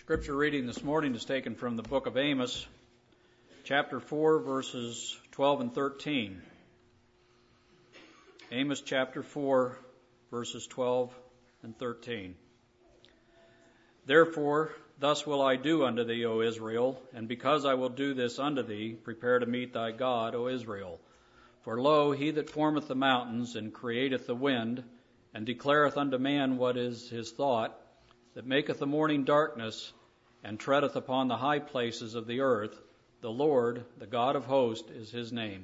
Scripture reading this morning is taken from the book of Amos, chapter 4, verses 12 and 13. Amos chapter 4, verses 12 and 13. Therefore, thus will I do unto thee, O Israel, and because I will do this unto thee, prepare to meet thy God, O Israel. For lo, he that formeth the mountains, and createth the wind, and declareth unto man what is his thought, that maketh the morning darkness, and treadeth upon the high places of the earth, the Lord, the God of hosts, is his name.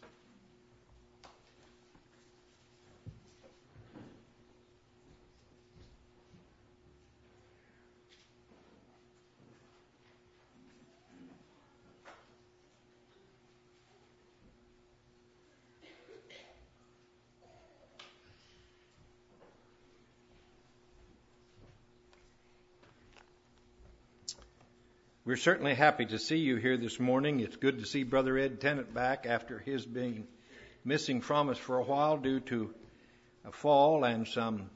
We're certainly happy to see you here this morning. It's good to see Brother Ed Tennant back after his being missing from us for a while due to a fall and some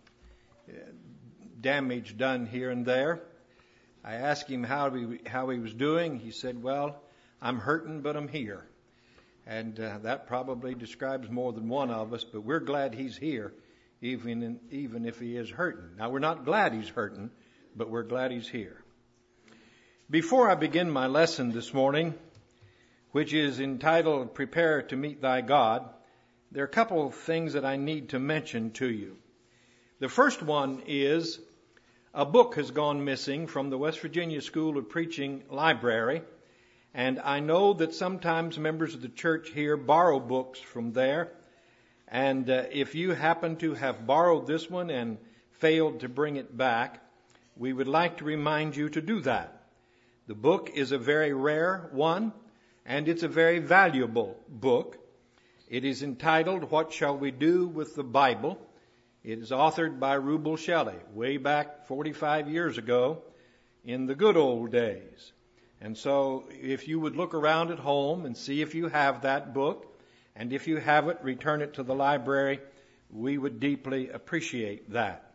damage done here and there. I asked him how he was doing. He said, well, I'm hurting, but I'm here. And that probably describes more than one of us, but we're glad he's here, even if he is hurting. Now, we're not glad he's hurting, but we're glad he's here. Before I begin my lesson this morning, which is entitled Prepare to Meet Thy God, there are a couple of things that I need to mention to you. The first one is a book has gone missing from the West Virginia School of Preaching library, and I know that sometimes members of the church here borrow books from there, and if you happen to have borrowed this one and failed to bring it back, we would like to remind you to do that. The book is a very rare one, and it's a very valuable book. It is entitled, What Shall We Do with the Bible? It is authored by Rubel Shelley, way back 45 years ago in the good old days. And so if you would look around at home and see if you have that book, and if you have it, return it to the library, we would deeply appreciate that.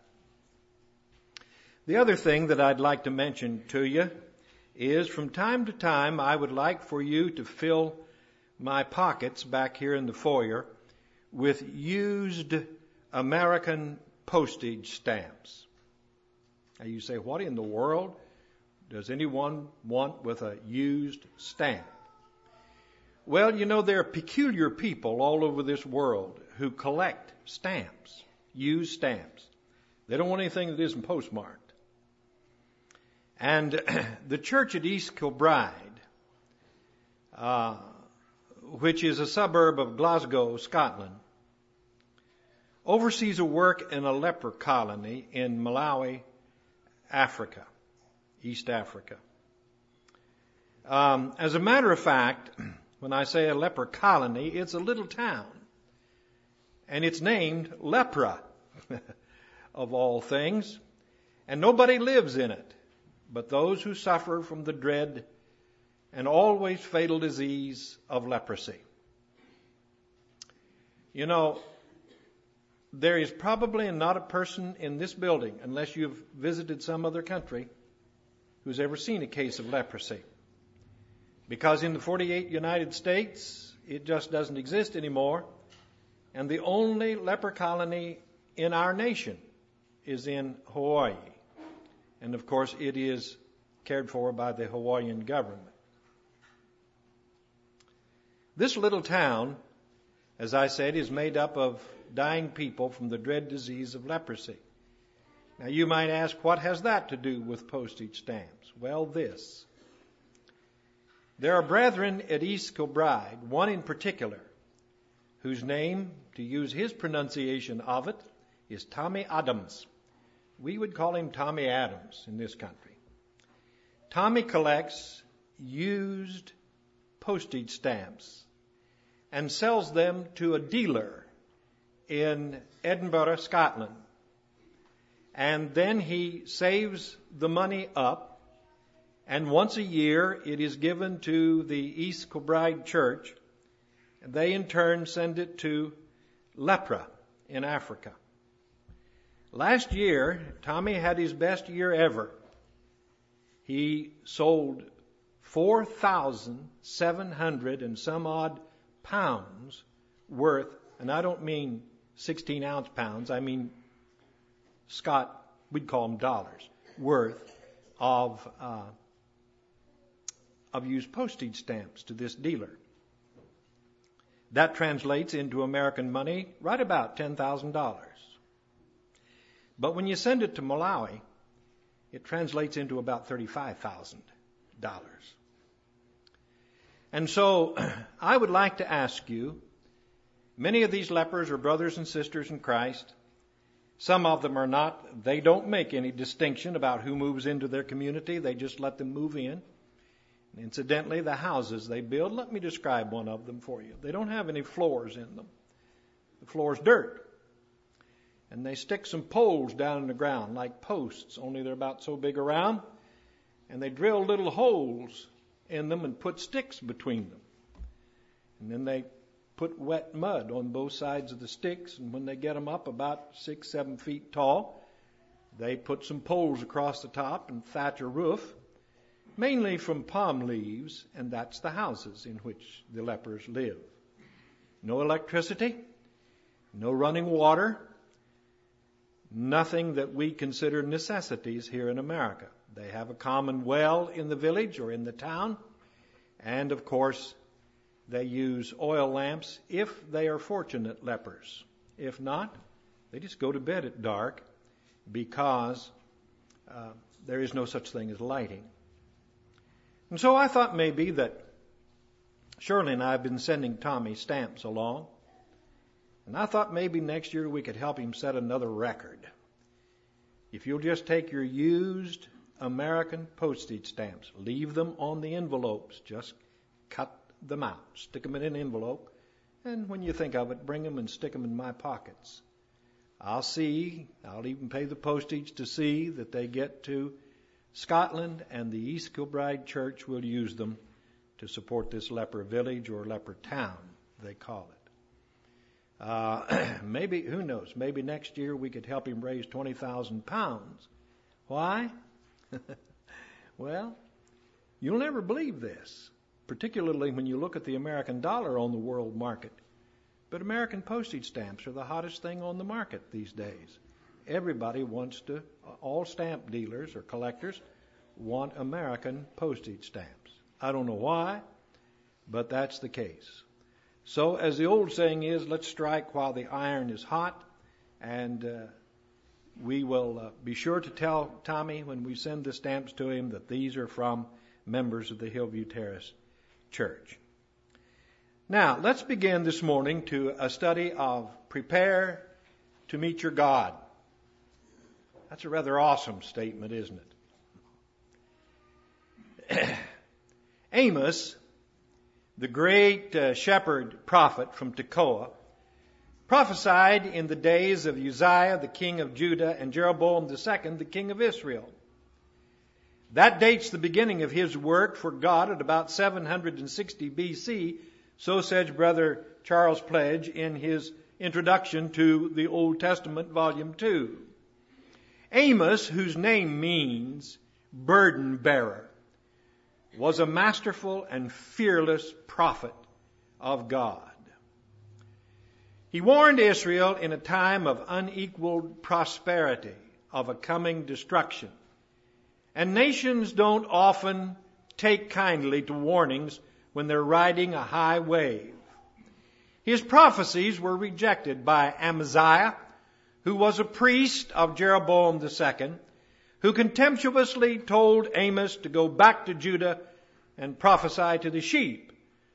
The other thing that I'd like to mention to you is from time to time I would like for you to fill my pockets back here in the foyer with used American postage stamps. Now you say, what in the world does anyone want with a used stamp? Well, you know, there are peculiar people all over this world who collect stamps, used stamps. They don't want anything that isn't postmarked. And the church at East Kilbride, which is a suburb of Glasgow, Scotland, oversees a work in a leper colony in Malawi, Africa, East Africa. As a matter of fact, when I say a leper colony, it's a little town. And it's named Lepra, of all things. And nobody lives in it but those who suffer from the dread and always fatal disease of leprosy. You know, there is probably not a person in this building, unless you've visited some other country, who's ever seen a case of leprosy. Because in the 48 United States, it just doesn't exist anymore. And the only leper colony in our nation is in Hawaii. And of course, it is cared for by the Hawaiian government. This little town, as I said, is made up of dying people from the dread disease of leprosy. Now you might ask, what has that to do with postage stamps? Well, this. There are brethren at East Kilbride, one in particular, whose name, to use his pronunciation of it, is Tommy Adams. We would call him Tommy Adams in this country. Tommy collects used postage stamps and sells them to a dealer in Edinburgh, Scotland. And then he saves the money up, and once a year it is given to the East Kilbride Church, and they in turn send it to Lepra in Africa. Last year, Tommy had his best year ever. he sold 4,700 and some odd pounds worth, and I don't mean 16-ounce pounds, I mean we'd call them dollars, worth of used postage stamps to this dealer. That translates into American money right about $10,000. But when you send it to Malawi, it translates into about $35,000. And so I would like to ask you, many of these lepers are brothers and sisters in Christ. Some of them are not. They don't make any distinction about who moves into their community. They just let them move in. And incidentally, the houses they build, let me describe one of them for you. They don't have any floors in them. The floor's dirt. And they stick some poles down in the ground like posts, only they're about so big around. And they drill little holes in them and put sticks between them. And then they put wet mud on both sides of the sticks, and when they get them up about 6-7 feet tall, they put some poles across the top and thatch a roof, mainly from palm leaves, and that's the houses in which the lepers live. No electricity, no running water, nothing that we consider necessities here in America. They have a common well in the village or in the town, and of course they use oil lamps if they are fortunate lepers. If not, they just go to bed at dark because there is no such thing as lighting. And so I thought maybe that Shirley and I have been sending Tommy stamps along, and I thought maybe next year we could help him set another record. If you'll just take your used American postage stamps, leave them on the envelopes, just cut them out, stick them in an envelope, and when you think of it, bring them and stick them in my pockets. I'll even pay the postage to see that they get to Scotland, and the East Kilbride Church will use them to support this leper village or leper town, they call it. Maybe, who knows, maybe next year we could help him raise 20,000 pounds. Why? Well, you'll never believe this, particularly when you look at the American dollar on the world market. But American postage stamps are the hottest thing on the market these days. Everybody wants to, all stamp dealers or collectors want American postage stamps. I don't know why, but that's the case. So as the old saying is, let's strike while the iron is hot, and we will be sure to tell Tommy when we send the stamps to him that these are from members of the Hillview Terrace Church. Now, let's begin this morning to a study of Prepare to Meet Your God. That's a rather awesome statement, isn't it? Amos, the great shepherd prophet from Tekoa, prophesied in the days of Uzziah, the king of Judah, and Jeroboam II, the king of Israel. That dates the beginning of his work for God at about 760 BC, so says Brother Charles Pledge in his introduction to the Old Testament, Volume 2. Amos, whose name means burden bearer, was a masterful and fearless prophet of God. He warned Israel in a time of unequaled prosperity of a coming destruction. And nations don't often take kindly to warnings when they're riding a high wave. His prophecies were rejected by Amaziah, who was a priest of Jeroboam II, who contemptuously told Amos to go back to Judah and prophesy to the sheep,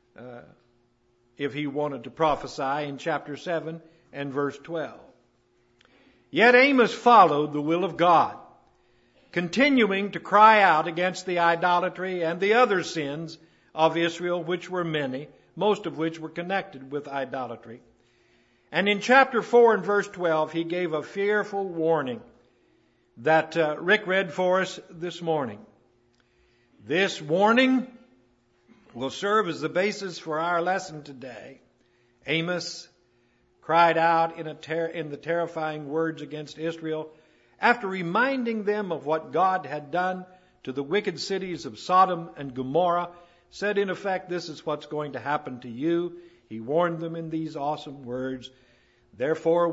if he wanted to prophesy in chapter 7 and verse 12. Yet Amos followed the will of God, continuing to cry out against the idolatry and the other sins of Israel, which were many, most of which were connected with idolatry. And in chapter 4 and verse 12, he gave a fearful warning that Rick read for us this morning. This warning will serve as the basis for our lesson today. Amos cried out in the terrifying words against Israel after reminding them of what God had done to the wicked cities of Sodom and Gomorrah, said in effect, this is what's going to happen to you. He warned them in these awesome words, therefore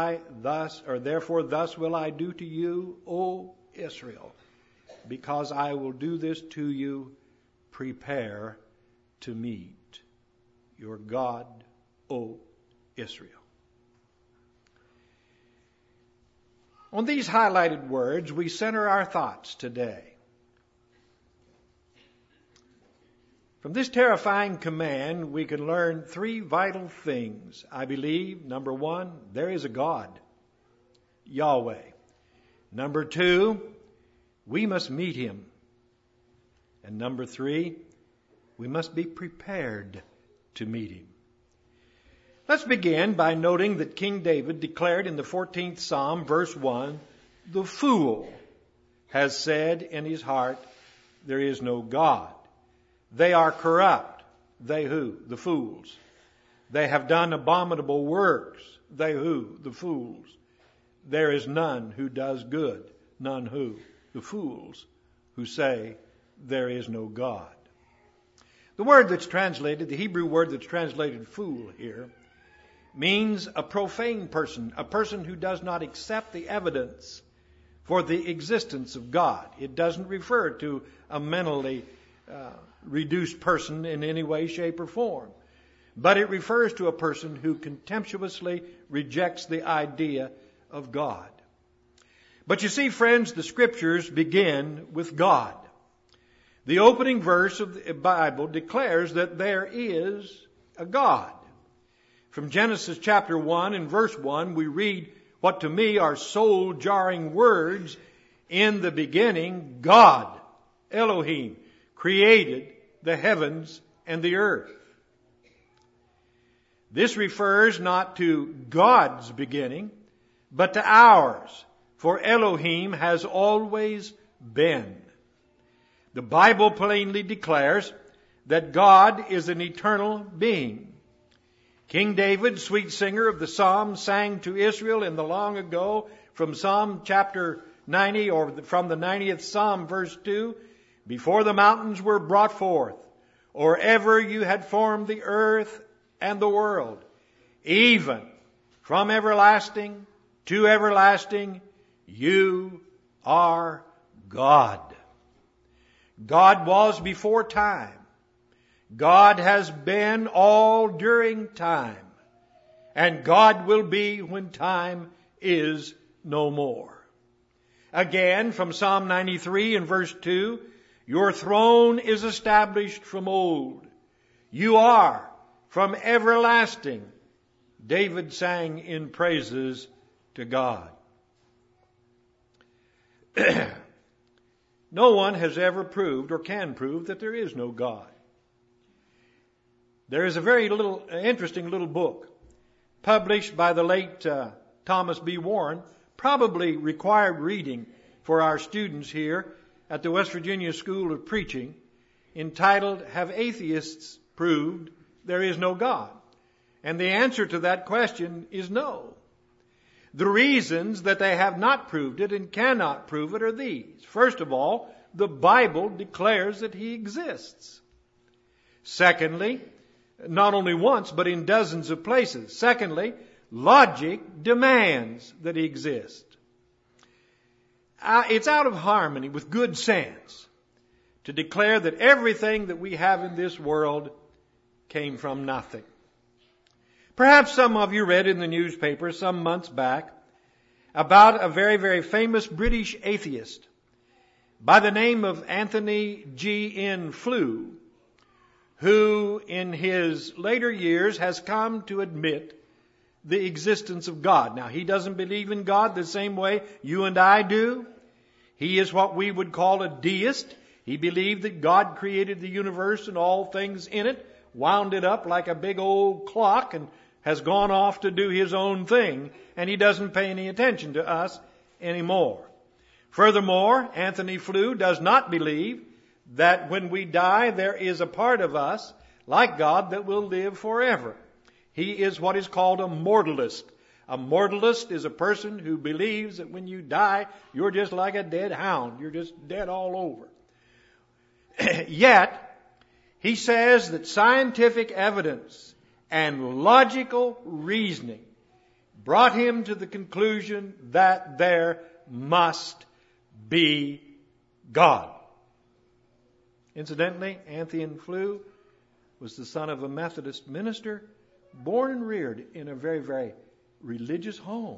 thus will I do to you, O Israel, because I will do this to you, prepare to meet your God, O Israel. On these highlighted words, we center our thoughts today. From this terrifying command, we can learn three vital things. I believe, number one, there is a God, Yahweh. Number two, we must meet Him. And number three, we must be prepared to meet Him. Let's begin by noting that King David declared in the 14th Psalm, verse 1, the fool has said in his heart, there is no God. They are corrupt. They who? The fools. They have done abominable works. They who? The fools. There is none who does good. None who? The fools who say there is no God. The word that's translated, the Hebrew word that's translated fool here, means a profane person, a person who does not accept the evidence for the existence of God. It doesn't refer to a mentally reduced person in any way, shape, or form. But it refers to a person who contemptuously rejects the idea of God. But you see, friends, the Scriptures begin with God. The opening verse of the Bible declares that there is a God. From Genesis chapter 1 and verse 1, we read what to me are soul-jarring words. In the beginning, God, Elohim, created the heavens and the earth. This refers not to God's beginning, but to ours, for Elohim has always been. The Bible plainly declares that God is an eternal being. King David, sweet singer of the Psalms, sang to Israel in the long ago from Psalm chapter 90, or from the 90th Psalm, verse 2, before the mountains were brought forth, or ever you had formed the earth and the world, even from everlasting to everlasting, you are God. God was before time. God has been all during time. And God will be when time is no more. Again, from Psalm 93 and verse 2, your throne is established from old. You are from everlasting. David sang in praises to God. No one has ever proved or can prove that there is no God. There is a very interesting little book published by the late Thomas B. Warren, probably required reading for our students here at the West Virginia School of Preaching, entitled, Have Atheists Proved There Is No God? And the answer to that question is no. The reasons that they have not proved it and cannot prove it are these. First of all, the Bible declares that He exists. Secondly, not only once, but in dozens of places. Secondly, logic demands that He exists. It's out of harmony with good sense to declare that everything that we have in this world came from nothing. Perhaps some of you read in the newspaper some months back about a very, very famous British atheist by the name of Anthony G.N. Flew, who in his later years has come to admit the existence of God. Now, he doesn't believe in God the same way you and I do. He is what we would call a deist. He believed that God created the universe and all things in it, wound it up like a big old clock, and has gone off to do his own thing, and he doesn't pay any attention to us anymore. Furthermore, Anthony Flew does not believe that when we die, there is a part of us, like God, that will live forever. He is what is called a mortalist. A mortalist is a person who believes that when you die, you're just like a dead hound. You're just dead all over. Yet, he says that scientific evidence and logical reasoning brought him to the conclusion that there must be God. Incidentally, Anthony Flew was the son of a Methodist minister, born and reared in a very, very religious home.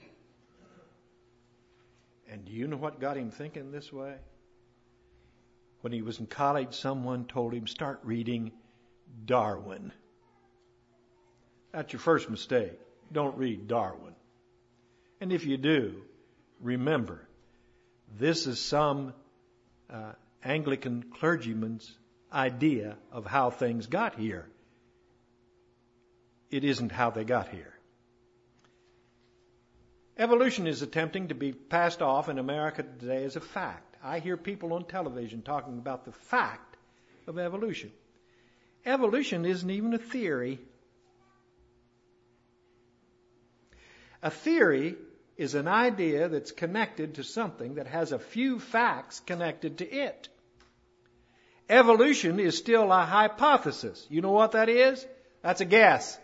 And do you know what got him thinking this way? When he was in college, someone told him, start reading Darwin. That's your first mistake. Don't read Darwin. And if you do, remember, this is some Anglican clergyman's idea of how things got here. It isn't how they got here. Evolution is attempting to be passed off in America today as a fact. I hear people on television talking about the fact of evolution. Evolution isn't even a theory. A theory is an idea that's connected to something that has a few facts connected to it. Evolution is still a hypothesis. You know what that is? That's a guess.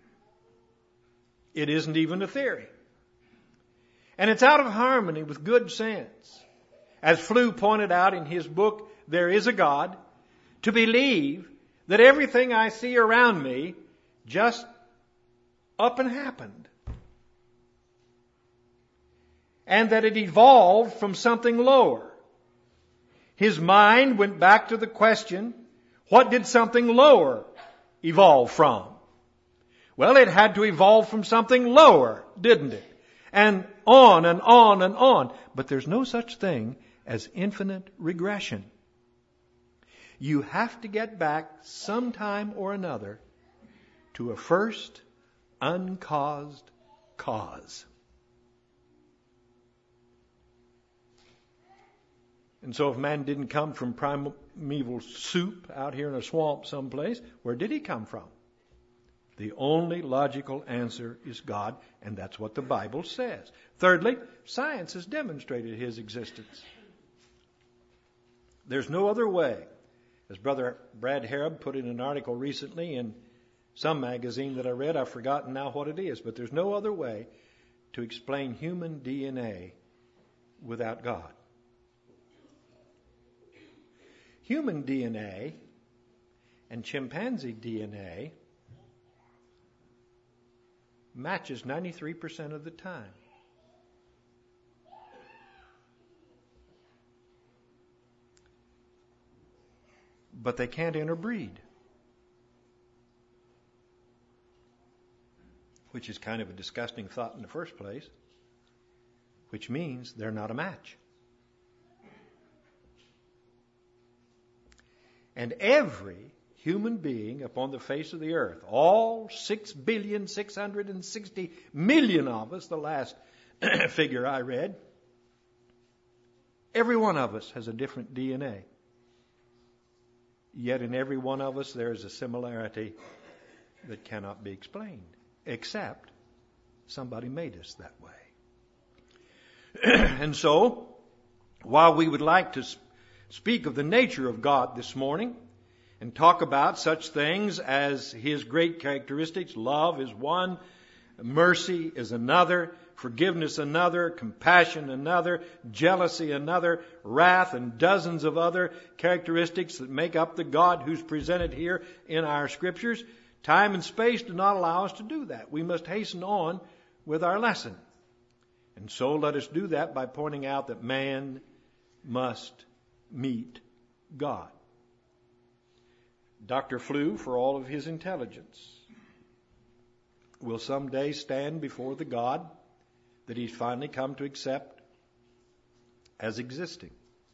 It isn't even a theory. And it's out of harmony with good sense. As Flew pointed out in his book, There Is a God, to believe that everything I see around me just up and happened. And that it evolved from something lower. His mind went back to the question, what did something lower evolve from? Well, it had to evolve from something lower, didn't it? And on and on and on. But there's no such thing as infinite regression. You have to get back sometime or another to a first uncaused cause. And so if man didn't come from primeval soup out here in a swamp someplace, where did he come from? The only logical answer is God, and that's what the Bible says. Thirdly, science has demonstrated his existence. There's no other way. As Brother Brad Harrod put in an article recently in some magazine that I read, I've forgotten now what it is, but there's no other way to explain human DNA without God. Human DNA and chimpanzee DNA matches 93% of the time. But they can't interbreed, which is kind of a disgusting thought in the first place, which means they're not a match. And every human being upon the face of the earth, all 6,660,000,000 of us, the last figure I read, every one of us has a different DNA. Yet in every one of us there is a similarity that cannot be explained, except somebody made us that way. And so, while we would like to speak of the nature of God this morning and talk about such things as His great characteristics, love is one, mercy is another, forgiveness another, compassion another, jealousy another, wrath and dozens of other characteristics that make up the God who's presented here in our scriptures, time and space do not allow us to do that. We must hasten on with our lesson. And so let us do that by pointing out that man must meet God. Dr. Flew, for all of his intelligence, will someday stand before the God that he's finally come to accept as existing.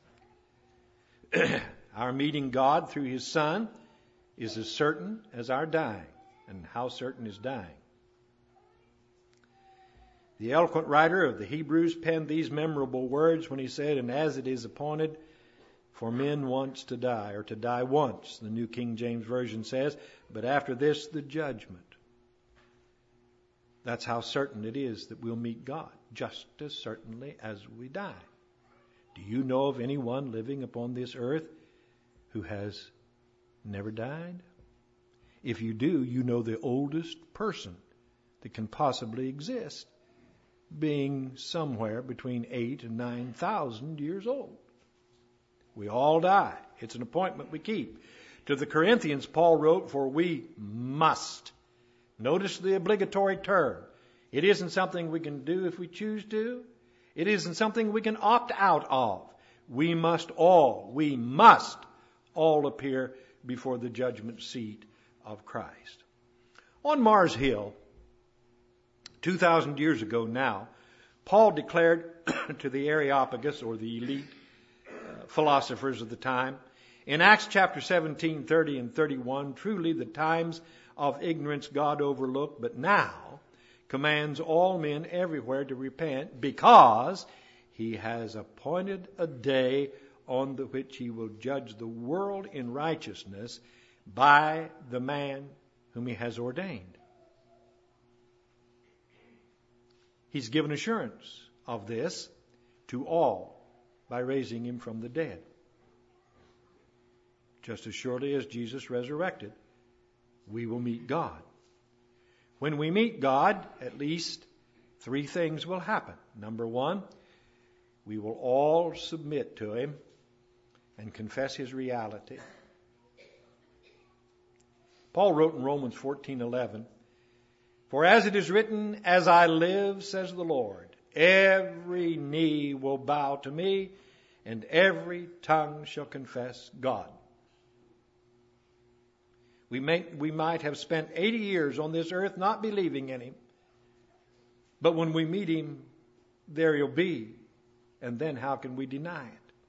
Our meeting God through His Son is as certain as our dying. And how certain is dying? The eloquent writer of the Hebrews penned these memorable words when he said, "And as it is appointed for men once to die," or to die once, the New King James Version says, "but after this the judgment." That's how certain it is that we'll meet God, just as certainly as we die. Do you know of anyone living upon this earth who has never died? If you do, you know the oldest person that can possibly exist, being somewhere between 8,000 and 9,000 years old. We all die. It's an appointment we keep. To the Corinthians, Paul wrote, for we must. Notice the obligatory term. It isn't something we can do if we choose to. It isn't something we can opt out of. We must all appear before the judgment seat of Christ. On Mars Hill, 2,000 years ago now, Paul declared to the Areopagus, or the elite philosophers of the time, in Acts chapter 17, 30 and 31, truly the times of ignorance God overlooked, but now commands all men everywhere to repent, because he has appointed a day on the which he will judge the world in righteousness by the man whom he has ordained. He's given assurance of this to all by raising him from the dead. Just as surely as Jesus resurrected, we will meet God. When we meet God, at least 3 things will happen. Number 1, we will all submit to him and confess his reality. Paul wrote in Romans 14:11, for as it is written, as I live, says the Lord, every knee will bow to me, and every tongue shall confess God. We might have spent 80 years on this earth not believing in him, but when we meet him, there he'll be, and then how can we deny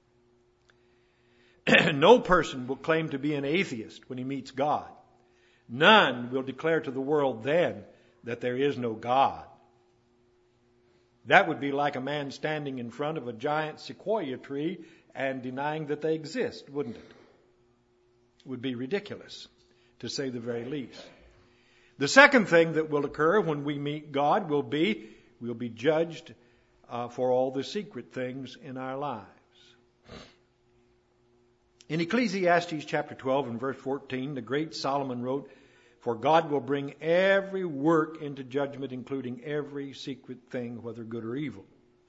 it? No person will claim to be an atheist when he meets God. None will declare to the world then that there is no God. That would be like a man standing in front of a giant sequoia tree and denying that they exist, wouldn't it? It would be ridiculous, to say the very least. The second thing that will occur when we meet God will be we'll be judged for all the secret things in our lives. In Ecclesiastes chapter 12 and verse 14, the great Solomon wrote, for God will bring every work into judgment, including every secret thing, whether good or evil.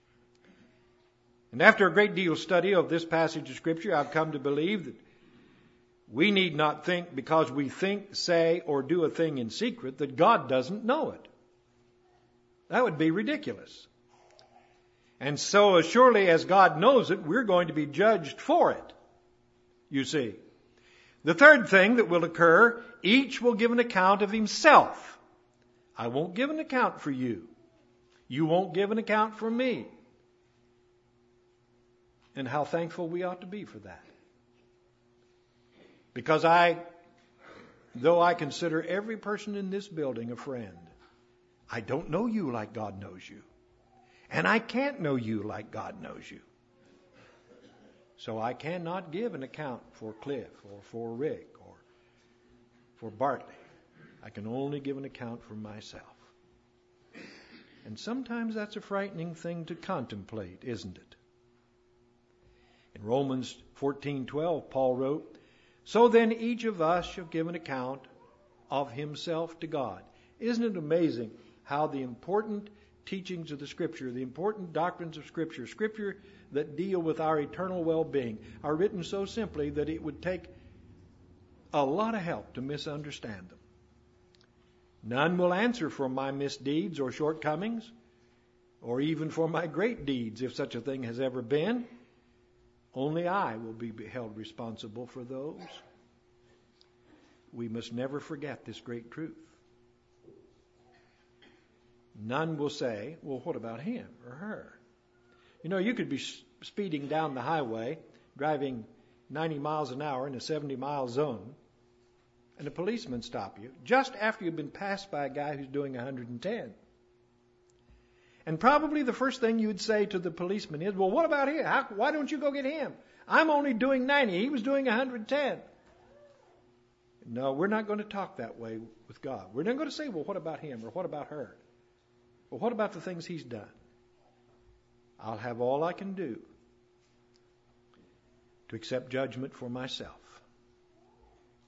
And after a great deal of study of this passage of Scripture, I've come to believe that we need not think because we think, say, or do a thing in secret that God doesn't know it. That would be ridiculous. And so as surely as God knows it, we're going to be judged for it, you see. The third thing that will occur, each will give an account of himself. I won't give an account for you. You won't give an account for me. And how thankful we ought to be for that. Because though I consider every person in this building a friend, I don't know you like God knows you. And I can't know you like God knows you. So I cannot give an account for Cliff or for Rick or for Bartley. I can only give an account for myself. And sometimes that's a frightening thing to contemplate, isn't it? In Romans 14:12, Paul wrote, so then each of us shall give an account of himself to God. Isn't it amazing how the important teachings of the Scripture, the important doctrines of Scripture, Scripture that deal with our eternal well-being, are written so simply that it would take a lot of help to misunderstand them. None will answer for my misdeeds or shortcomings, or even for my great deeds, if such a thing has ever been. Only I will be held responsible for those. We must never forget this great truth. None will say, well, what about him or her? You know, you could be speeding down the highway, driving 90 miles an hour in a 70-mile zone, and a policeman stop you just after you've been passed by a guy who's doing 110. And probably the first thing you'd say to the policeman is, well, what about him? Why don't you go get him? I'm only doing 90. He was doing 110. No, we're not going to talk that way with God. We're not going to say, well, what about him or what about her? Well, what about the things he's done? I'll have all I can do to accept judgment for myself.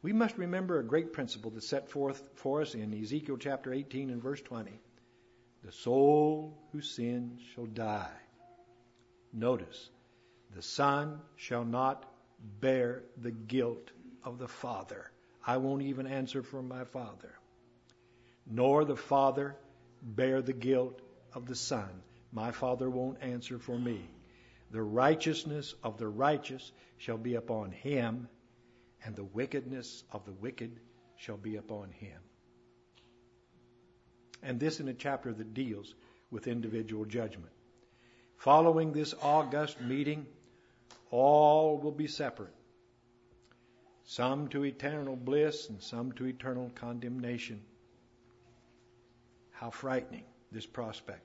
We must remember a great principle that's set forth for us in Ezekiel chapter 18 and verse 20. The soul who sins shall die. Notice, the Son shall not bear the guilt of the Father. I won't even answer for my Father. Nor the Father bear the guilt of the Son. My Father won't answer for me. The righteousness of the righteous shall be upon him, and the wickedness of the wicked shall be upon him. And this in a chapter that deals with individual judgment. Following this august meeting, all will be separate. Some to eternal bliss and some to eternal condemnation. How frightening this prospect.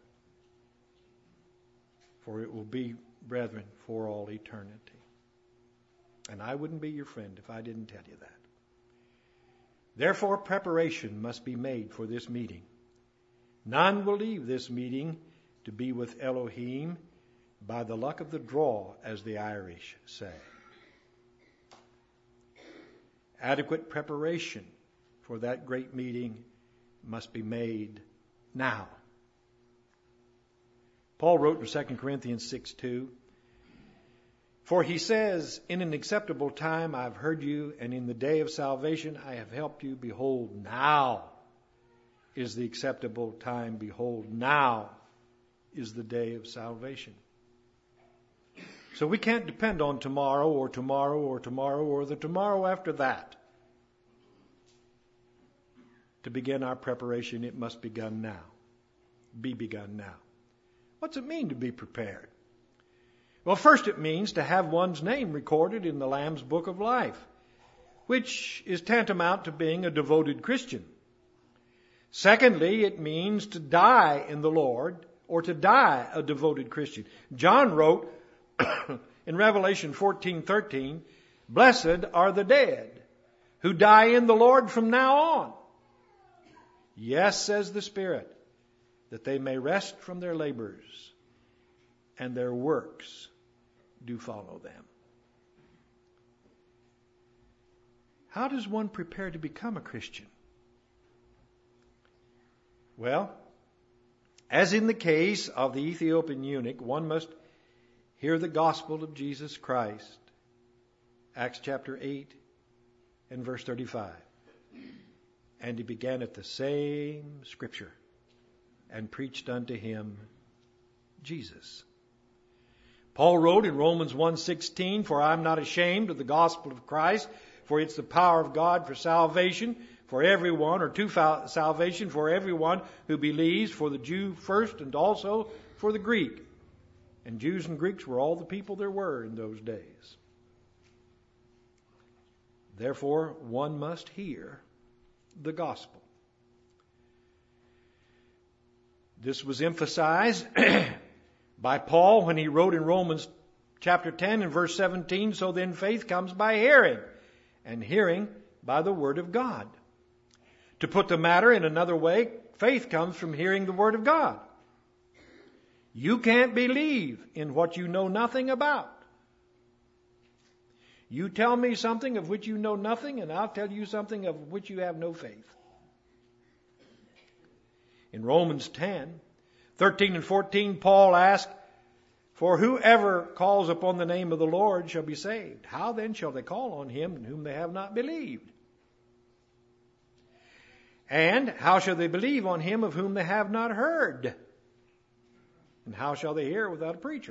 For it will be, brethren, for all eternity. And I wouldn't be your friend if I didn't tell you that. Therefore, preparation must be made for this meeting. None will leave this meeting to be with Elohim by the luck of the draw, as the Irish say. Adequate preparation for that great meeting must be made now. Paul wrote in 2 Corinthians 6:2, for he says, in an acceptable time I've heard you, and in the day of salvation I have helped you. Behold, now is the acceptable time. Behold, now is the day of salvation. So we can't depend on tomorrow or tomorrow or tomorrow or the tomorrow after that. To begin our preparation, it must be begun now. Be begun now. What's it mean to be prepared? Well, first it means to have one's name recorded in the Lamb's Book of Life, which is tantamount to being a devoted Christian. Secondly, it means to die in the Lord, or to die a devoted Christian. John wrote in Revelation 14:13, blessed are the dead who die in the Lord from now on. Yes, says the Spirit, that they may rest from their labors, and their works do follow them. How does one prepare to become a Christian? Well, as in the case of the Ethiopian eunuch, one must hear the gospel of Jesus Christ. Acts chapter 8 and verse 35. And he began at the same scripture and preached unto him Jesus. Paul wrote in Romans 1:16, for I am not ashamed of the gospel of Christ, for it's the power of God for salvation for everyone, or to salvation for everyone who believes, for the Jew first and also for the Greek. And Jews and Greeks were all the people there were in those days. Therefore, one must hear the gospel. This was emphasized by Paul when he wrote in Romans chapter 10 and verse 17, so then faith comes by hearing, and hearing by the word of God. To put the matter in another way, faith comes from hearing the word of God. You can't believe in what you know nothing about. You tell me something of which you know nothing, and I'll tell you something of which you have no faith. In Romans 10:13 and 14, Paul asked, for whoever calls upon the name of the Lord shall be saved. How then shall they call on him in whom they have not believed? And how shall they believe on him of whom they have not heard? And how shall they hear without a preacher?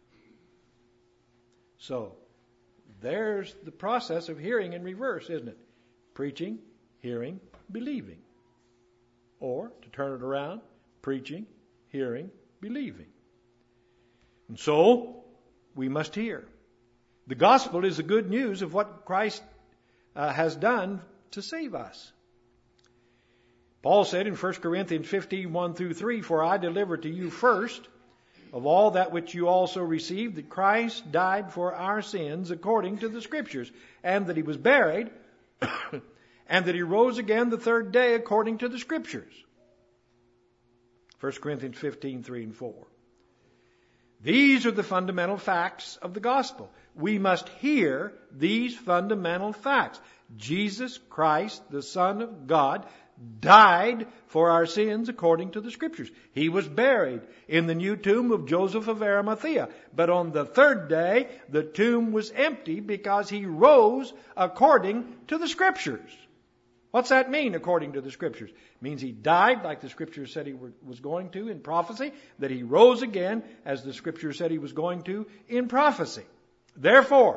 So, there's the process of hearing in reverse, isn't it? Preaching, hearing, believing. Or, to turn it around, preaching, hearing, believing. And so, we must hear. The gospel is the good news of what Christ has done to save us. Paul said in 1 Corinthians 15:1-3, for I delivered to you first of all that which you also received, that Christ died for our sins according to the Scriptures, and that he was buried, and that he rose again the third day according to the Scriptures. 1 Corinthians 15:3-4. These are the fundamental facts of the gospel. We must hear these fundamental facts. Jesus Christ, the Son of God, died for our sins according to the Scriptures. He was buried in the new tomb of Joseph of Arimathea. But on the third day, the tomb was empty because He rose according to the Scriptures. What's that mean, according to the Scriptures? It means He died like the Scriptures said He was going to in prophecy, that He rose again as the Scripture said He was going to in prophecy. Therefore,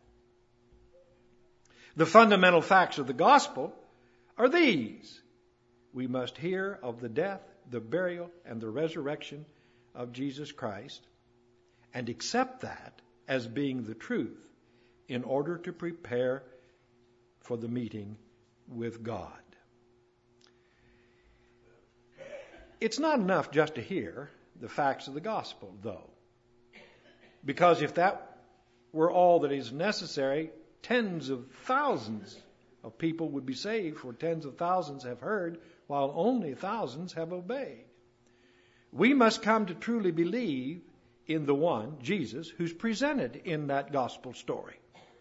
the fundamental facts of the gospel are these. We must hear of the death, the burial, and the resurrection of Jesus Christ and accept that as being the truth in order to prepare for the meeting with God. It's not enough just to hear the facts of the gospel, though. Because if that were all that is necessary, tens of thousands of people would be saved, for tens of thousands have heard, while only thousands have obeyed. We must come to truly believe in the one, Jesus, who's presented in that gospel story.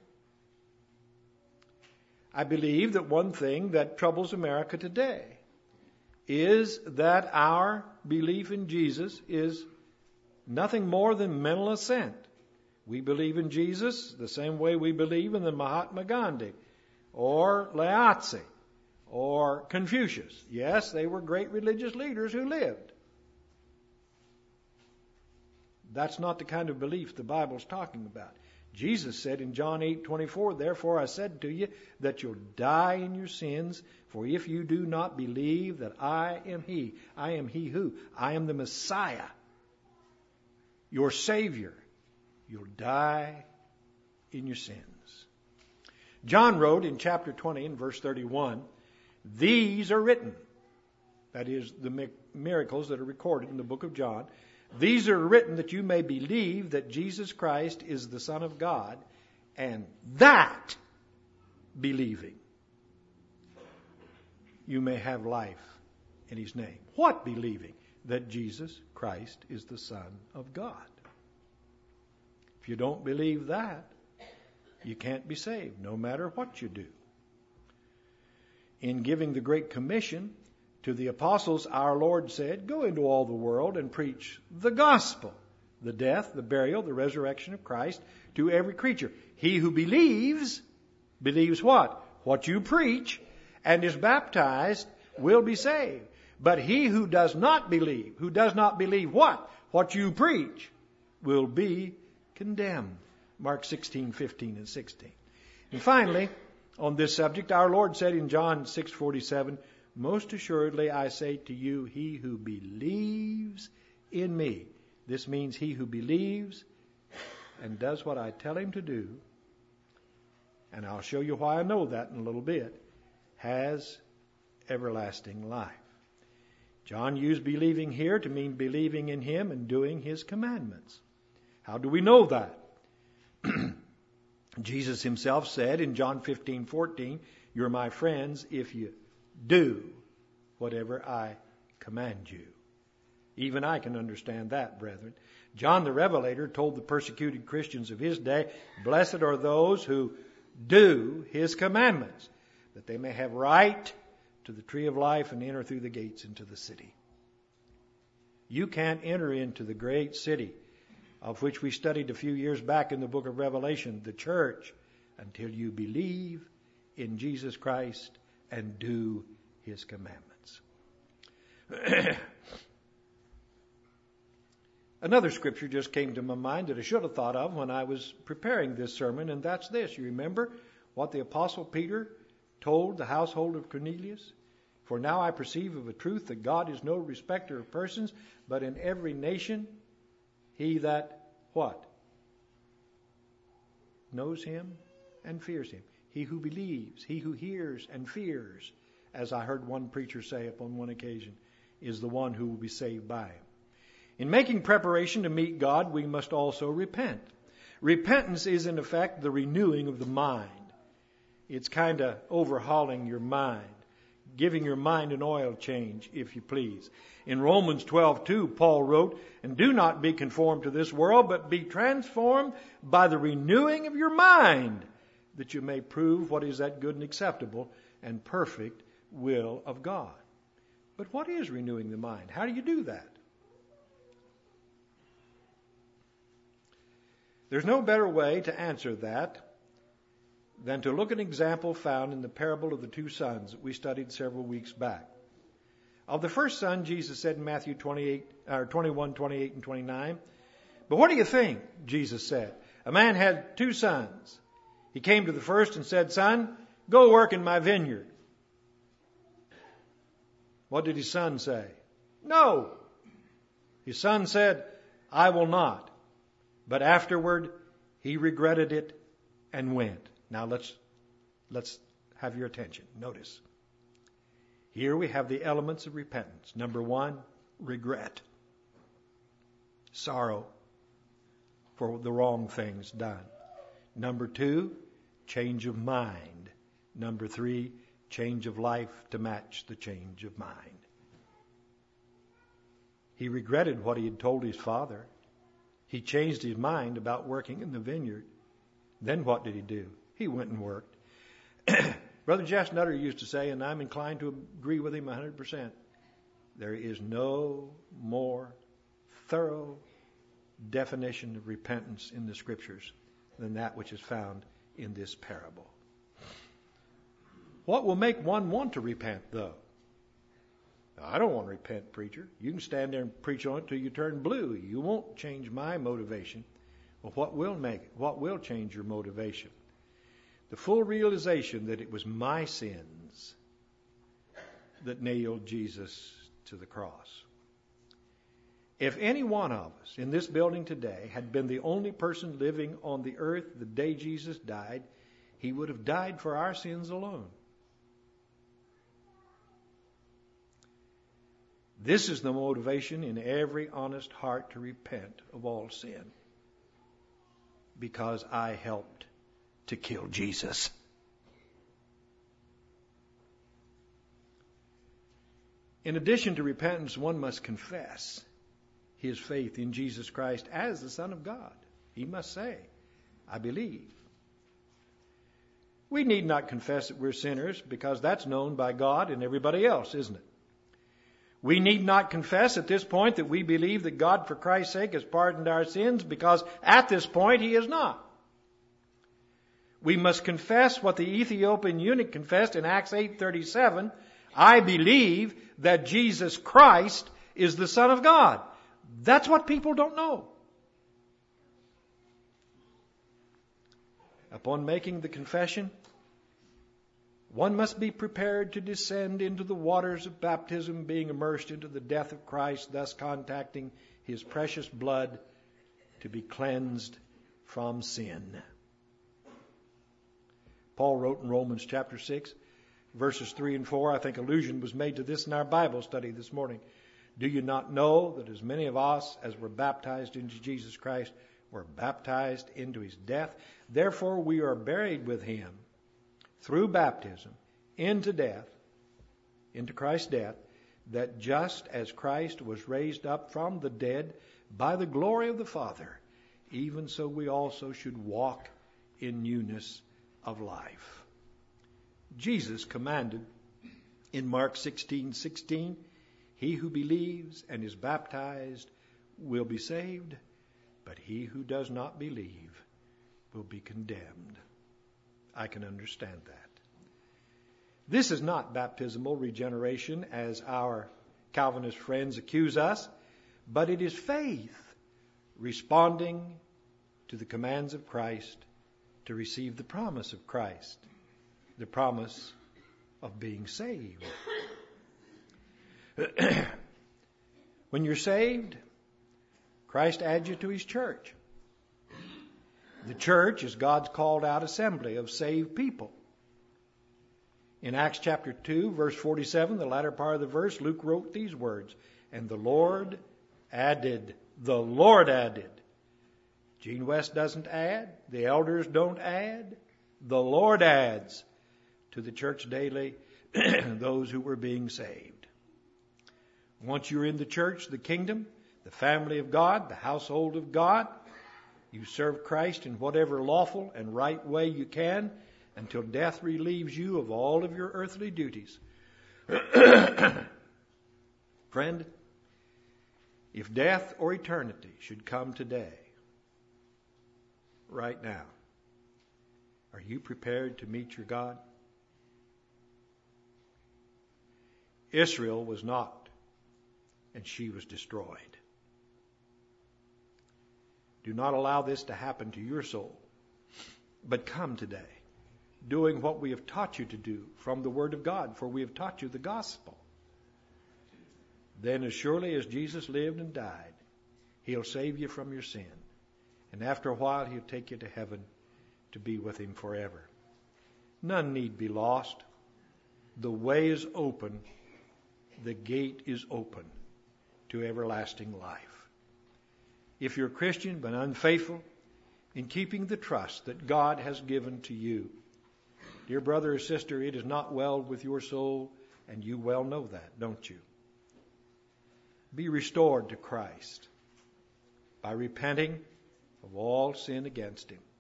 I believe that one thing that troubles America today is that our belief in Jesus is nothing more than mental assent. We believe in Jesus the same way we believe in the Mahatma Gandhi or Lao-Tzu or Confucius. Yes, they were great religious leaders who lived. That's not the kind of belief the Bible's talking about. Jesus said in John 8:24, "Therefore I said to you that you'll die in your sins, for if you do not believe that I am He who? I am the Messiah, your Savior. You'll die in your sins." John wrote in chapter 20 and verse 31, "These are written," that is, the miracles that are recorded in the book of John, "These are written that you may believe that Jesus Christ is the Son of God, and that believing you may have life in His name." What believing? That Jesus Christ is the Son of God. If you don't believe that, you can't be saved, no matter what you do. In giving the Great Commission to the apostles, our Lord said, "Go into all the world and preach the gospel," the death, the burial, the resurrection of Christ, to every creature. He who believes what? What you preach, and is baptized will be saved. But he who does not believe what? What you preach, will be condemned. Mark 16:15 and 16. And finally, on this subject, our Lord said in John 6:47, "Most assuredly I say to you, he who believes in me," this means he who believes and does what I tell him to do, and I'll show you why I know that in a little bit, has everlasting life. John used believing here to mean believing in Him and doing His commandments. How do we know that? Jesus Himself said in John 15:14, "You're my friends if you do whatever I command you." Even I can understand that, brethren. John the Revelator told the persecuted Christians of his day, "Blessed are those who do His commandments, that they may have right to the tree of life and enter through the gates into the city." You can't enter into the great city of which we studied a few years back in the book of Revelation, the church, until you believe in Jesus Christ and do His commandments. Another scripture just came to my mind that I should have thought of when I was preparing this sermon, and that's this. You remember what the Apostle Peter told the household of Cornelius? "For now I perceive of a truth that God is no respecter of persons, but in every nation he that," what? "Knows Him and fears Him." He who believes, he who hears and fears, as I heard one preacher say upon one occasion, is the one who will be saved by Him. In making preparation to meet God, we must also repent. Repentance is in effect the renewing of the mind. It's kind of overhauling your mind, giving your mind an oil change, if you please. In Romans 12:2, Paul wrote, "And do not be conformed to this world, but be transformed by the renewing of your mind, that you may prove what is that good and acceptable and perfect will of God." But what is renewing the mind? How do you do that? There's no better way to answer that than to look at an example found in the parable of the two sons that we studied several weeks back. Of the first son, Jesus said in Matthew 21, 28, and 29, "But what do you think?" Jesus said. "A man had two sons. He came to the first and said, 'Son, go work in my vineyard.' What did his son say? 'No.' His son said, 'I will not.' But afterward, he regretted it and went." Now let's have your attention. Notice. Here we have the elements of repentance. Number one, regret. Sorrow for the wrong things done. Number two, change of mind. Number three, change of life to match the change of mind. He regretted what he had told his father. He changed his mind about working in the vineyard. Then what did he do? He went and worked. Brother Jeff Nutter used to say, and I'm inclined to agree with him 100%, there is no more thorough definition of repentance in the Scriptures than that which is found in this parable. What will make one want to repent, though? I don't want to repent, preacher. You can stand there and preach on it till you turn blue. You won't change my motivation. Well, what will change your motivation? The full realization that it was my sins that nailed Jesus to the cross. If any one of us in this building today had been the only person living on the earth the day Jesus died, he would have died for our sins alone. This is the motivation in every honest heart to repent of all sin. Because I helped to kill Jesus. In addition to repentance, one must confess his faith in Jesus Christ as the Son of God. He must say, "I believe." We need not confess that we're sinners because that's known by God and everybody else, isn't it? We need not confess at this point that we believe that God, for Christ's sake, has pardoned our sins because at this point He has not. We must confess what the Ethiopian eunuch confessed in Acts 8:37, "I believe that Jesus Christ is the Son of God." That's what people don't know. Upon making the confession, one must be prepared to descend into the waters of baptism, being immersed into the death of Christ, thus contacting His precious blood to be cleansed from sin. Paul wrote in Romans chapter 6, verses 3 and 4, I think allusion was made to this in our Bible study this morning. "Do you not know that as many of us as were baptized into Jesus Christ were baptized into His death? Therefore we are buried with Him through baptism into death, into Christ's death, that just as Christ was raised up from the dead by the glory of the Father, even so we also should walk in newness of life." Jesus commanded in Mark 16:16, "He who believes and is baptized will be saved, but he who does not believe will be condemned." I can understand that. This is not baptismal regeneration as our Calvinist friends accuse us, but it is faith responding to the commands of Christ to receive the promise of Christ, the promise of being saved. When you're saved, Christ adds you to His church. The church is God's called out assembly of saved people. In Acts chapter 2, verse 47, the latter part of the verse, Luke wrote these words, "And the Lord added." The Lord added. Gene West doesn't add. The elders don't add. The Lord adds to the church daily those who were being saved. Once you're in the church, the kingdom, the family of God, the household of God, you serve Christ in whatever lawful and right way you can until death relieves you of all of your earthly duties. Friend, if death or eternity should come today, right now, are you prepared to meet your God? Israel was not, and she was destroyed. Do not allow this to happen to your soul, but come today, doing what we have taught you to do from the Word of God, for we have taught you the gospel. Then as surely as Jesus lived and died, He'll save you from your sin. And after a while, He'll take you to heaven to be with Him forever. None need be lost. The way is open. The gate is open to everlasting life. If you're a Christian but unfaithful in keeping the trust that God has given to you, dear brother or sister, it is not well with your soul, and you well know that, don't you? Be restored to Christ by repenting of all sin against Him,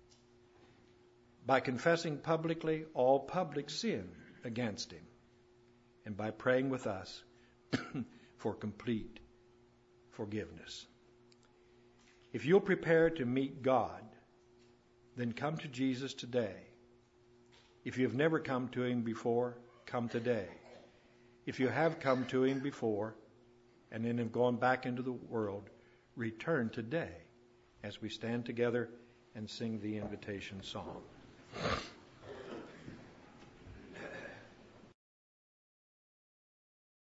by confessing publicly all public sin against Him, and by praying with us for complete forgiveness. If you'll prepare to meet God, then come to Jesus today. If you've never come to Him before, come today. If you have come to Him before and then have gone back into the world, return today as we stand together and sing the invitation song.